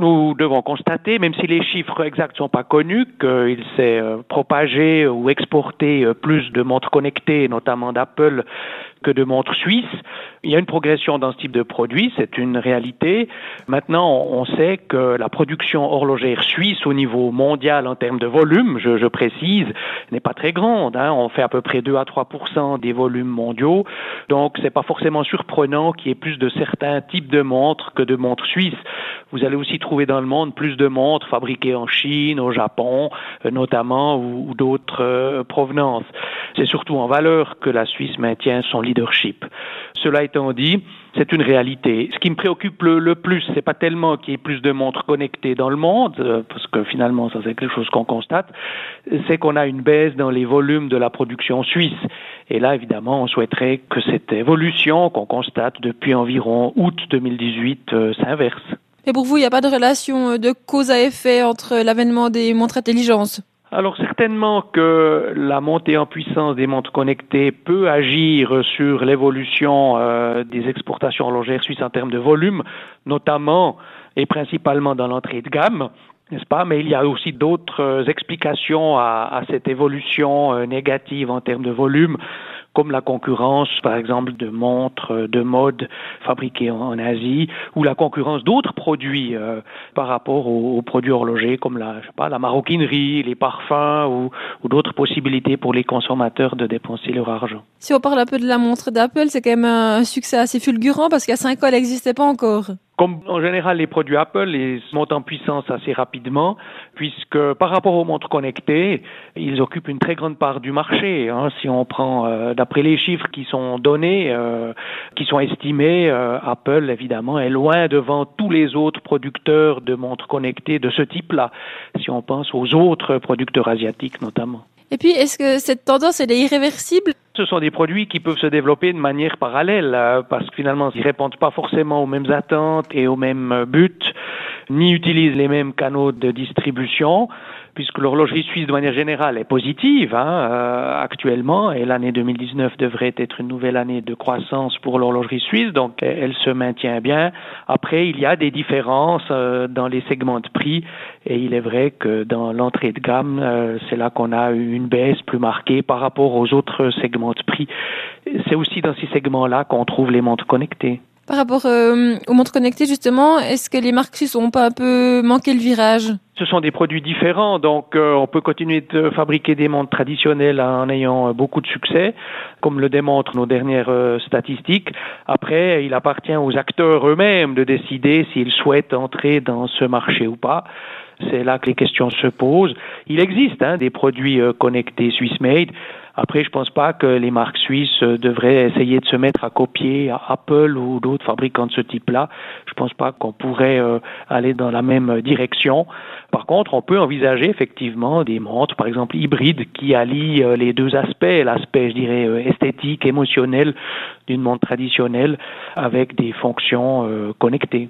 Nous devons constater, même si les chiffres exacts ne sont pas connus, qu'il s'est propagé ou exporté plus de montres connectées, notamment d'Apple, que de montres suisses. Il y a une progression dans ce type de produit, c'est une réalité. Maintenant, on sait que la production horlogère suisse au niveau mondial en termes de volume, je précise, n'est pas très grande. On fait à peu près 2 à 3% des volumes mondiaux. Donc, c'est pas forcément surprenant qu'il y ait plus de certains types de montres que de montres suisses. Vous allez aussi trouver dans le monde plus de montres fabriquées en Chine, au Japon, notamment, ou d'autres provenances. C'est surtout en valeur que la Suisse maintient son leadership. Cela étant dit, c'est une réalité. Ce qui me préoccupe le plus, c'est pas tellement qu'il y ait plus de montres connectées dans le monde, parce que finalement, ça c'est quelque chose qu'on constate, c'est qu'on a une baisse dans les volumes de la production suisse. Et là, évidemment, on souhaiterait que cette évolution qu'on constate depuis environ août 2018 s'inverse. Et pour vous, il n'y a pas de relation de cause à effet entre l'avènement des montres intelligentes ? Alors certainement que la montée en puissance des montres connectées peut agir sur l'évolution des exportations horlogères suisses en termes de volume, notamment et principalement dans l'entrée de gamme, n'est-ce pas? Mais il y a aussi d'autres explications à cette évolution négative en termes de volume, comme la concurrence, par exemple, de montres de mode fabriquées en Asie, ou la concurrence d'autres produits par rapport aux produits horlogers, comme la maroquinerie, les parfums, ou d'autres possibilités pour les consommateurs de dépenser leur argent. Si on parle un peu de la montre d'Apple, c'est quand même un succès assez fulgurant, parce qu'il y a 5 ans, elle n'existait pas encore. Comme en général les produits Apple, ils montent en puissance assez rapidement, puisque par rapport aux montres connectées, ils occupent une très grande part du marché. Si on prend, d'après les chiffres qui sont donnés, qui sont estimés, Apple évidemment est loin devant tous les autres producteurs de montres connectées de ce type-là, si on pense aux autres producteurs asiatiques notamment. Et puis, est-ce que cette tendance, elle est irréversible ? Ce sont des produits qui peuvent se développer de manière parallèle, parce que finalement, ils répondent pas forcément aux mêmes attentes et aux mêmes buts, ni utilisent les mêmes canaux de distribution, puisque l'horlogerie suisse, de manière générale, est positive actuellement, et l'année 2019 devrait être une nouvelle année de croissance pour l'horlogerie suisse, donc elle se maintient bien. Après, il y a des différences dans les segments de prix, et il est vrai que dans l'entrée de gamme, c'est là qu'on a eu une baisse plus marquée par rapport aux autres segments de prix. C'est aussi dans ces segments-là qu'on trouve les montres connectées. Par rapport aux montres connectées, justement, est-ce que les marques suisses n'ont pas un peu manqué le virage ? Ce sont des produits différents, donc on peut continuer de fabriquer des montres traditionnelles en ayant beaucoup de succès, comme le démontrent nos dernières statistiques. Après, il appartient aux acteurs eux-mêmes de décider s'ils souhaitent entrer dans ce marché ou pas. C'est là que les questions se posent. Il existe des produits connectés Swiss-made. Après, je pense pas que les marques suisses devraient essayer de se mettre à copier Apple ou d'autres fabricants de ce type-là. Je pense pas qu'on pourrait aller dans la même direction. Par contre, on peut envisager effectivement des montres, par exemple hybrides, qui allient les deux aspects, l'aspect, je dirais, esthétique, émotionnel d'une montre traditionnelle avec des fonctions connectées.